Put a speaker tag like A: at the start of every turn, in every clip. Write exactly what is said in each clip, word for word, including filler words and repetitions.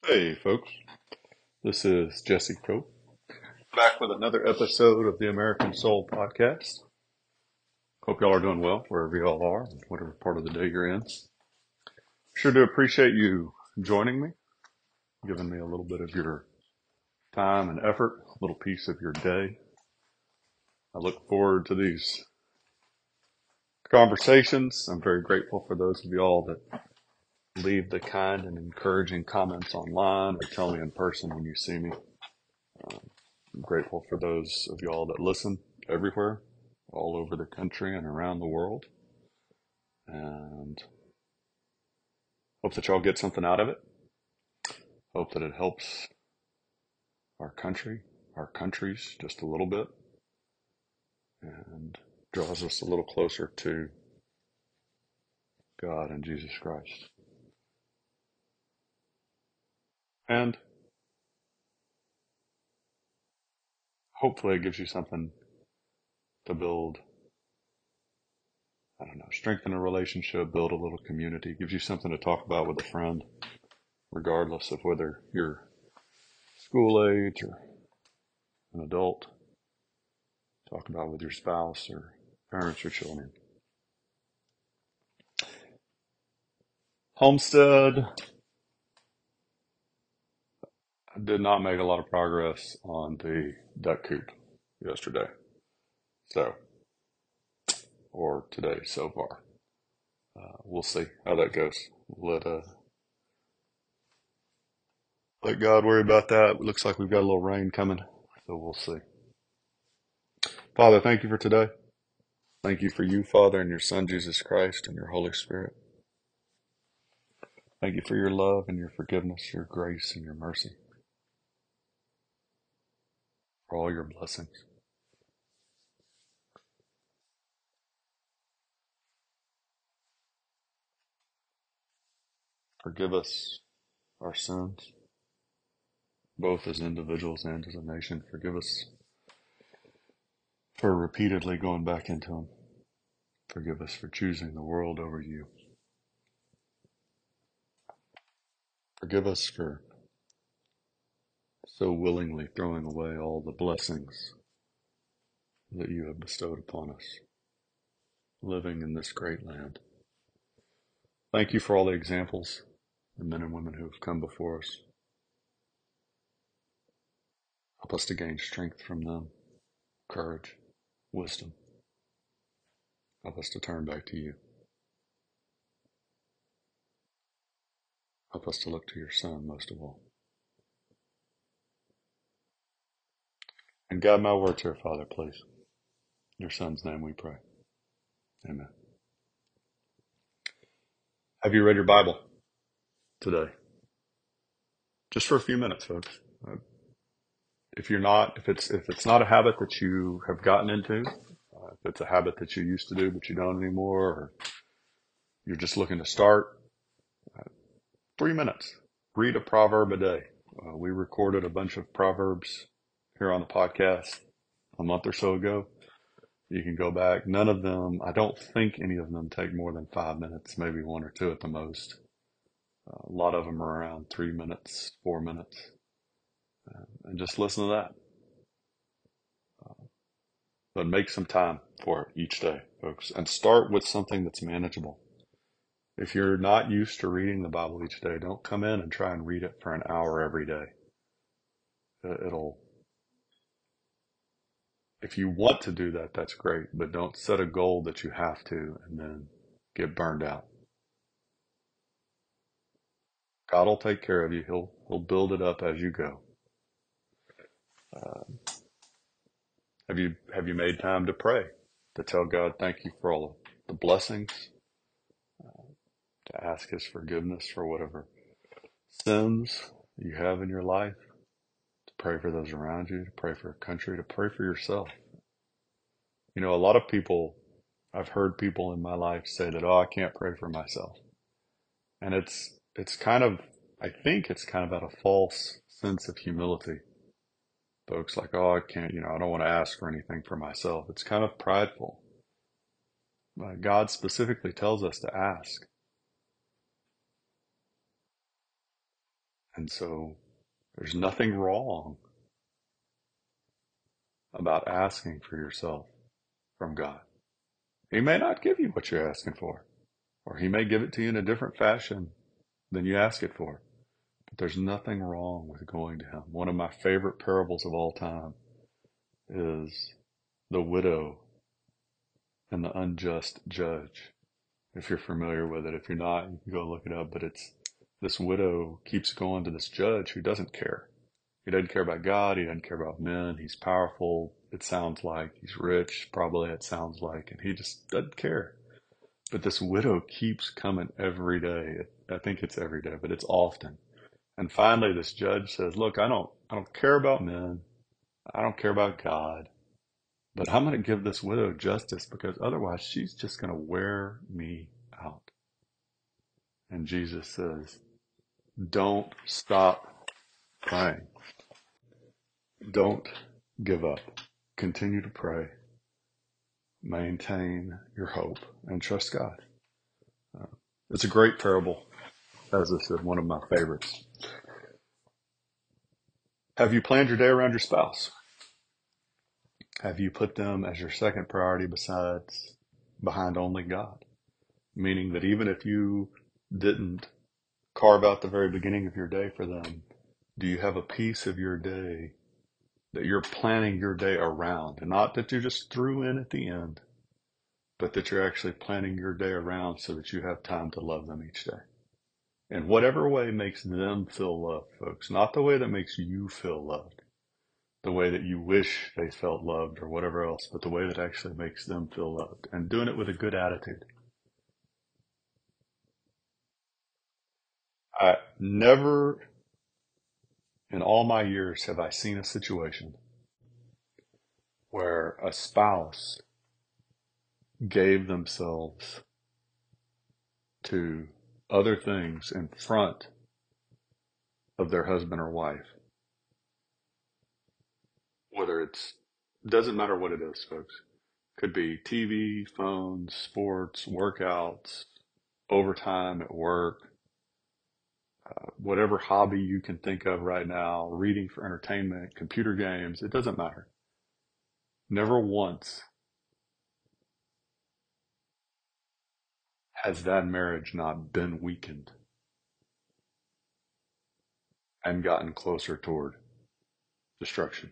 A: Hey, folks. This is Jesse Cope, back with another episode of the American Soul Podcast. Hope y'all are doing well, wherever y'all are, whatever part of the day you're in. Sure do appreciate you joining me, giving me a little bit of your time and effort, a little piece of your day. I look forward to these conversations. I'm very grateful for those of y'all that leave the kind and encouraging comments online or tell me in person when you see me. I'm grateful for those of y'all that listen everywhere, all over the country and around the world. And hope that y'all get something out of it. Hope that it helps our country, our countries just a little bit, and draws us a little closer to God and Jesus Christ. And hopefully it gives you something to build, I don't know, strengthen a relationship, build a little community, gives you something to talk about with a friend, regardless of whether you're school age or an adult. Talk about with your spouse or parents or children. Homestead, I did not make a lot of progress on the duck coop yesterday. So, or today so far. Uh, we'll see how that goes. Let uh, let God worry about that. It looks like we've got a little rain coming, so we'll see. Father, thank you for today. Thank you for you, Father, and your Son, Jesus Christ, and your Holy Spirit. Thank you for your love and your forgiveness, your grace and your mercy, for all your blessings. Forgive us our sins, both as individuals and as a nation. Forgive us for repeatedly going back into them. Forgive us for choosing the world over you. Forgive us for so willingly throwing away all the blessings that you have bestowed upon us, living in this great land. Thank you for all the examples, the men and women who have come before us. Help us to gain strength from them, courage, wisdom. Help us to turn back to you. Help us to look to your Son most of all. And guide my words here, Father, please. In your Son's name we pray. Amen. Have you read your Bible today? Just for a few minutes, folks. Uh, If you're not, if it's if it's not a habit that you have gotten into, uh, if it's a habit that you used to do but you don't anymore, or you're just looking to start, three minutes. Read a proverb a day. Uh, we recorded a bunch of proverbs here on the podcast a month or so ago. You can go back. None of them, I don't think any of them take more than five minutes, maybe one or two at the most. Uh, a lot of them are around three minutes, four minutes. Uh, and just listen to that. But make some time for it each day, folks, and start with something that's manageable. If you're not used to reading the Bible each day, don't come in and try and read it for an hour every day. It'll, if you want to do that, that's great, but don't set a goal that you have to and then get burned out. God will take care of you. He'll, he'll build it up as you go. Uh, have you, have you made time to pray, to tell God thank you for all of the blessings, to ask his forgiveness for whatever sins you have in your life, to pray for those around you, to pray for a country, to pray for yourself? You know, a lot of people, I've heard people in my life say that, oh, I can't pray for myself. And it's, it's kind of, I think it's kind of out of false sense of humility. Folks like, oh, I can't, you know, I don't want to ask for anything for myself. It's kind of prideful. Uh, God specifically tells us to ask. And so there's nothing wrong about asking for yourself from God. He may not give you what you're asking for, or he may give it to you in a different fashion than you ask it for. But there's nothing wrong with going to him. One of my favorite parables of all time is the widow and the unjust judge. If you're familiar with it, if you're not, you can go look it up. But it's this widow keeps going to this judge who doesn't care. He doesn't care about God. He doesn't care about men. He's powerful. It sounds like he's rich. Probably it sounds like, and he just doesn't care. But this widow keeps coming every day. I think it's every day, but it's often. And finally, this judge says, look, I don't, I don't care about men. I don't care about God, but I'm going to give this widow justice because otherwise she's just going to wear me out. And Jesus says, don't stop praying. Don't give up. Continue to pray. Maintain your hope and trust God. Uh, it's a great parable. As I said, one of my favorites. Have you planned your day around your spouse? Have you put them as your second priority besides behind only God? Meaning that even if you didn't carve out the very beginning of your day for them, do you have a piece of your day that you're planning your day around? And not that you just threw in at the end, but that you're actually planning your day around so that you have time to love them each day. In whatever way makes them feel loved, folks. Not the way that makes you feel loved, the way that you wish they felt loved or whatever else, but the way that actually makes them feel loved, and doing it with a good attitude. I never in all my years have I seen a situation where a spouse gave themselves to other things in front of their husband or wife. Whether it's, doesn't matter what it is, folks. Could be T V, phones, sports, workouts, overtime at work, uh, whatever hobby you can think of right now, reading for entertainment, computer games, it doesn't matter. Never once has that marriage not been weakened and gotten closer toward destruction.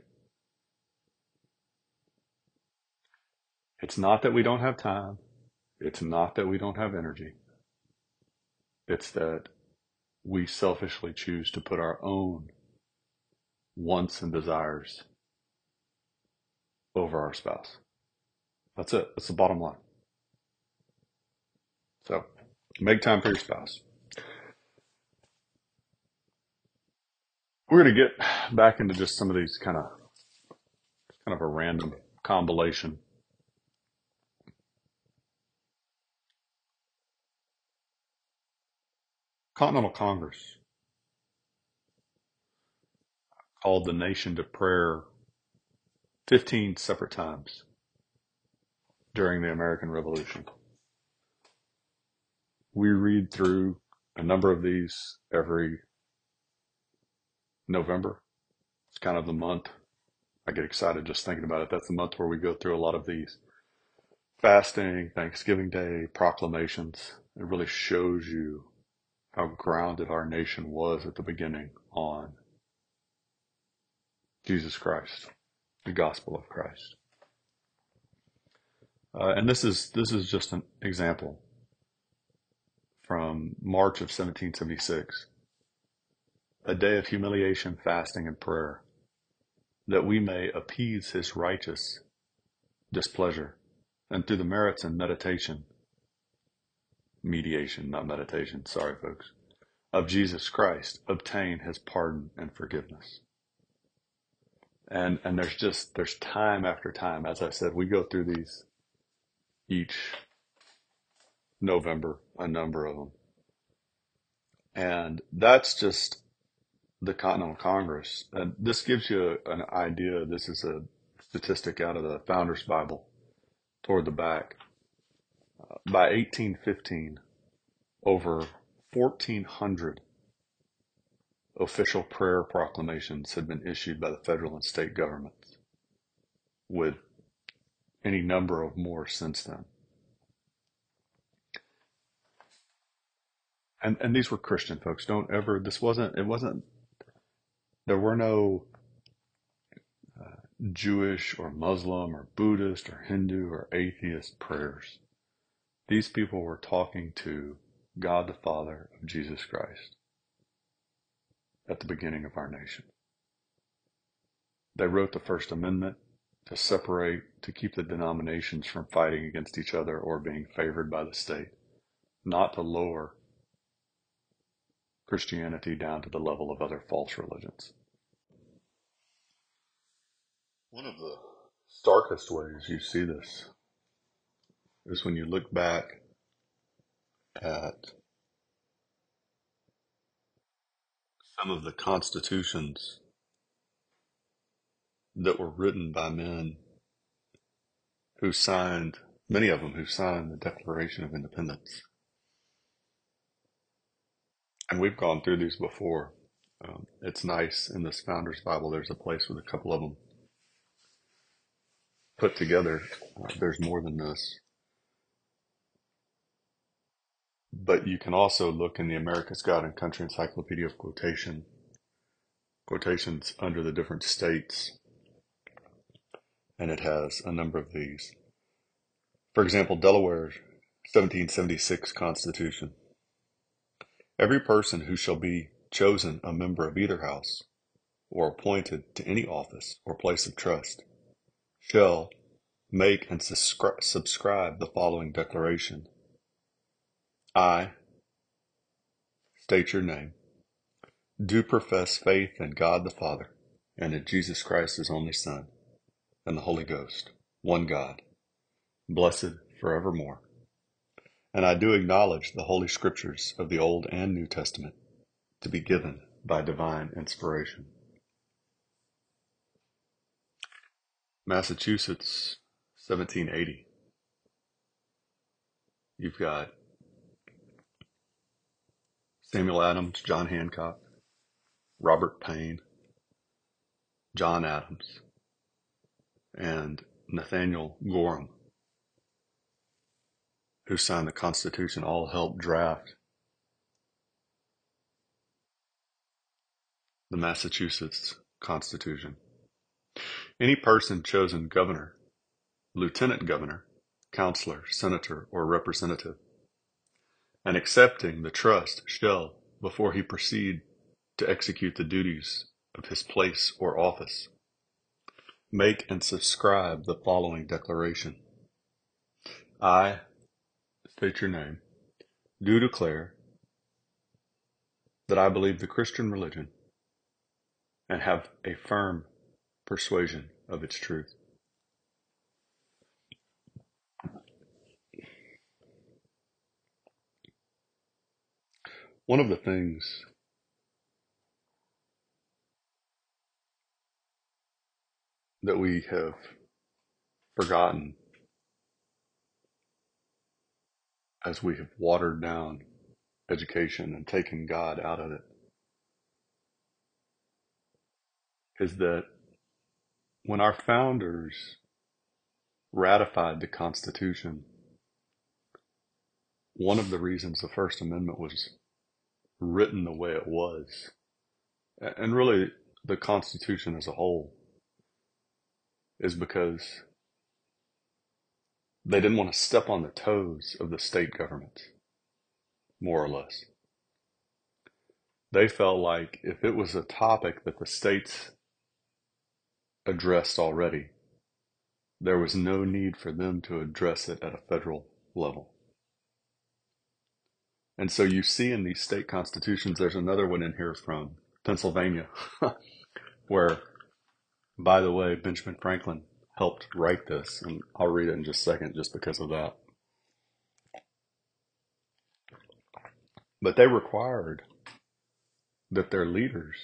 A: It's not that we don't have time. It's not that we don't have energy. It's that we selfishly choose to put our own wants and desires over our spouse. That's it. That's the bottom line. So make time for your spouse. We're going to get back into just some of these kind of, kind of a random combination. Continental Congress called the nation to prayer fifteen separate times during the American Revolution. We read through a number of these every November. It's kind of the month. I get excited just thinking about it. That's the month where we go through a lot of these fasting, Thanksgiving Day, proclamations. It really shows you how grounded our nation was at the beginning on Jesus Christ, the gospel of Christ. Uh, and this is this is just an example from March of seventeen seventy-six, a day of humiliation, fasting, and prayer, that we may appease his righteous displeasure, and through the merits and meditation, mediation, not meditation, sorry folks, of Jesus Christ, obtain his pardon and forgiveness. And and there's just, there's time after time. As I said, we go through these each November, a number of them. And that's just the Continental Congress. And this gives you an idea. This is a statistic out of the Founders Bible toward the back. Uh, by eighteen fifteen, over fourteen hundred official prayer proclamations had been issued by the federal and state governments, with any number of more since then. And and these were Christian folks. Don't ever, this wasn't, it wasn't, there were no uh, Jewish or Muslim or Buddhist or Hindu or atheist prayers. These people were talking to God the Father of Jesus Christ at the beginning of our nation. They wrote the First Amendment to separate, to keep the denominations from fighting against each other or being favored by the state, not to lower Christianity down to the level of other false religions. One of the starkest ways you see this is when you look back at some of the constitutions that were written by men who signed, many of them who signed the Declaration of Independence. And we've gone through these before. Um, it's nice in this Founders Bible, there's a place with a couple of them put together. Uh, there's more than this. But you can also look in the America's God and Country Encyclopedia of Quotation, quotations under the different states, and it has a number of these. For example, Delaware's seventeen seventy-six Constitution. Every person who shall be chosen a member of either house, or appointed to any office or place of trust, shall make and suscri- subscribe the following declaration. I, state your name, do profess faith in God the Father, and in Jesus Christ his only Son, and the Holy Ghost, one God, blessed forevermore. And I do acknowledge the Holy Scriptures of the Old and New Testament to be given by divine inspiration. Massachusetts, seventeen eighty. You've got Samuel Adams, John Hancock, Robert Payne, John Adams, and Nathaniel Gorham, who signed the Constitution, all helped draft the Massachusetts Constitution. Any person chosen governor, lieutenant governor, counselor, senator, or representative, and accepting the trust shall, before he proceed to execute the duties of his place or office, make and subscribe the following declaration. I, state your name, do declare that I believe the Christian religion and have a firm persuasion of its truth. One of the things that we have forgotten as we have watered down education and taken God out of it is that when our founders ratified the Constitution, one of the reasons the First Amendment was written the way it was, and really the Constitution as a whole, is because they didn't want to step on the toes of the state government, more or less. They felt like if it was a topic that the states addressed already, there was no need for them to address it at a federal level. And so you see in these state constitutions, there's another one in here from Pennsylvania, where, by the way, Benjamin Franklin helped write this, and I'll read it in just a second just because of that. But they required that their leaders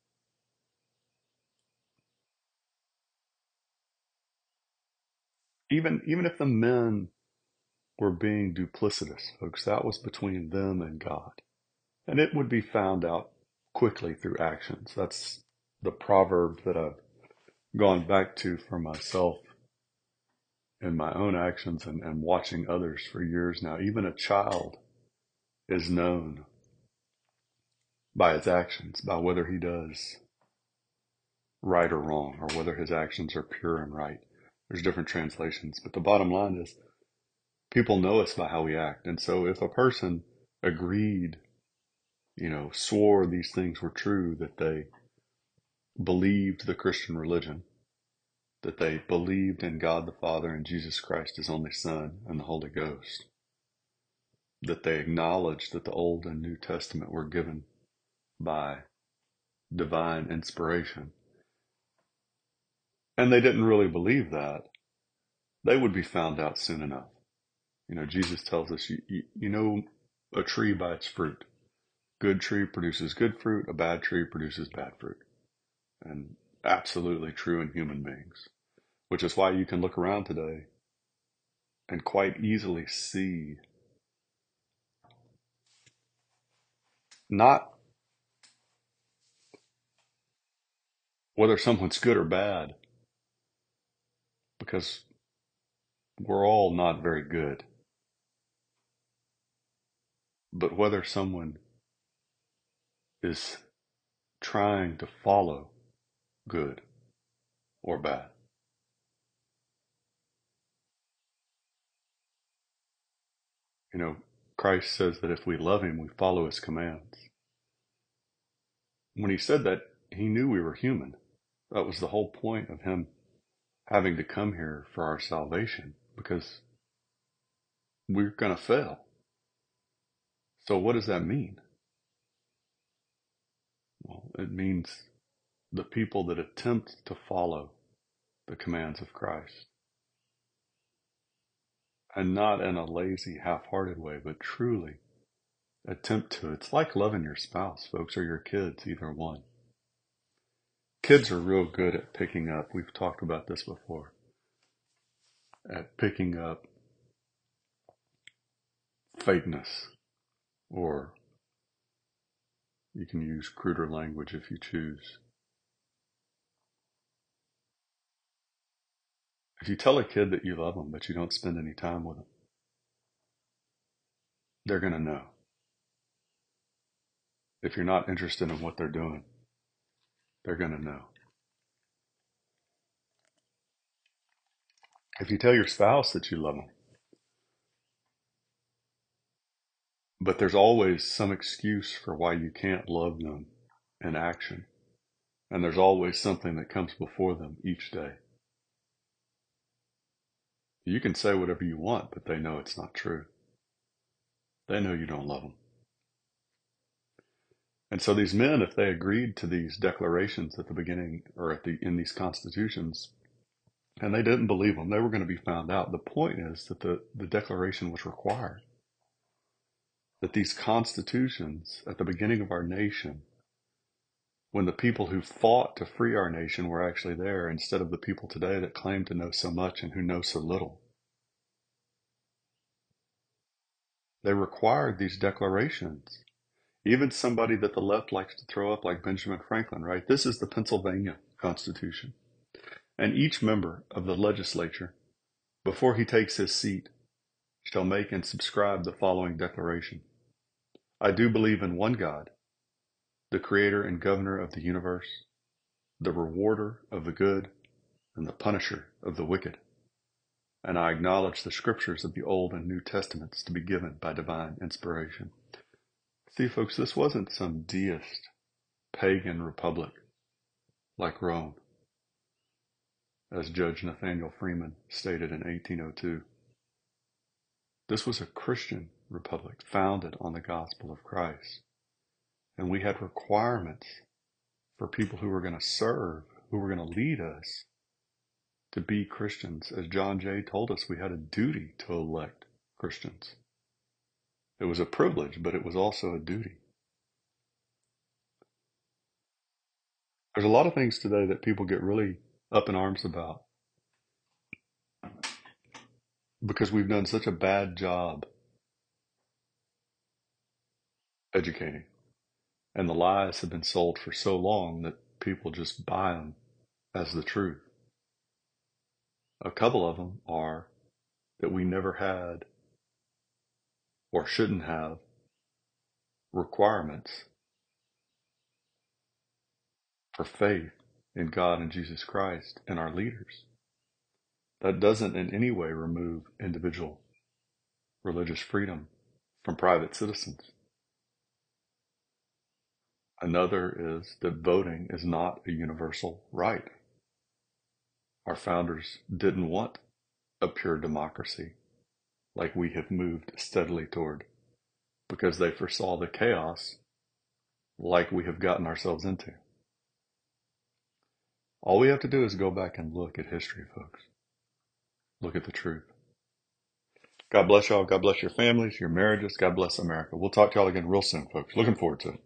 A: Even even if the men were being duplicitous, folks, that was between them and God. And it would be found out quickly through actions. That's the proverb that I've gone back to for myself in my own actions and, and watching others for years now. Even a child is known by his actions, by whether he does right or wrong, or whether his actions are pure and right. There's different translations, but the bottom line is people know us by how we act. And so if a person agreed, you know, swore these things were true, that they believed the Christian religion, that they believed in God the Father and Jesus Christ, his only Son, and the Holy Ghost, that they acknowledged that the Old and New Testament were given by divine inspiration, and they didn't really believe that, they would be found out soon enough. You know, Jesus tells us, you, you, you know a tree by its fruit. Good tree produces good fruit, a bad tree produces bad fruit. And absolutely true in human beings, which is why you can look around today and quite easily see not whether someone's good or bad, because we're all not very good, but whether someone is trying to follow good or bad. You know, Christ says that if we love him, we follow his commands. When he said that, he knew we were human. That was the whole point of him having to come here for our salvation, because we're going to fail. So what does that mean? Well, it means the people that attempt to follow the commands of Christ, and not in a lazy, half-hearted way, but truly attempt to. It's like loving your spouse, folks, or your kids, either one. Kids are real good at picking up. We've talked about this before. At picking up fakeness, or you can use cruder language if you choose. If you tell a kid that you love them, but you don't spend any time with them, they're going to know. If you're not interested in what they're doing, they're going to know. If you tell your spouse that you love them, but there's always some excuse for why you can't love them in action, and there's always something that comes before them each day. You can say whatever you want, but they know it's not true. They know you don't love them. And so these men, if they agreed to these declarations at the beginning, or at the in these constitutions, and they didn't believe them, they were going to be found out. The point is that the, the declaration was required. That these constitutions at the beginning of our nation, when the people who fought to free our nation were actually there, instead of the people today that claim to know so much and who know so little, they required these declarations. Even somebody that the left likes to throw up, like Benjamin Franklin, right? This is the Pennsylvania Constitution. And each member of the legislature, before he takes his seat, shall make and subscribe the following declaration. I do believe in one God, the creator and governor of the universe, the rewarder of the good and the punisher of the wicked. And I acknowledge the scriptures of the Old and New Testaments to be given by divine inspiration. See, folks, this wasn't some deist, pagan republic like Rome, as Judge Nathaniel Freeman stated in eighteen oh two. This was a Christian republic founded on the gospel of Christ. And we had requirements for people who were going to serve, who were going to lead us, to be Christians. As John Jay told us, we had a duty to elect Christians. It was a privilege, but it was also a duty. There's a lot of things today that people get really up in arms about because we've done such a bad job educating. And the lies have been sold for so long that people just buy them as the truth. A couple of them are that we never had or shouldn't have requirements for faith in God and Jesus Christ and our leaders. That doesn't in any way remove individual religious freedom from private citizens. Another is that voting is not a universal right. Our founders didn't want a pure democracy like we have moved steadily toward, because they foresaw the chaos like we have gotten ourselves into. All we have to do is go back and look at history, folks. Look at the truth. God bless y'all. God bless your families, your marriages. God bless America. We'll talk to y'all again real soon, folks. Looking forward to it.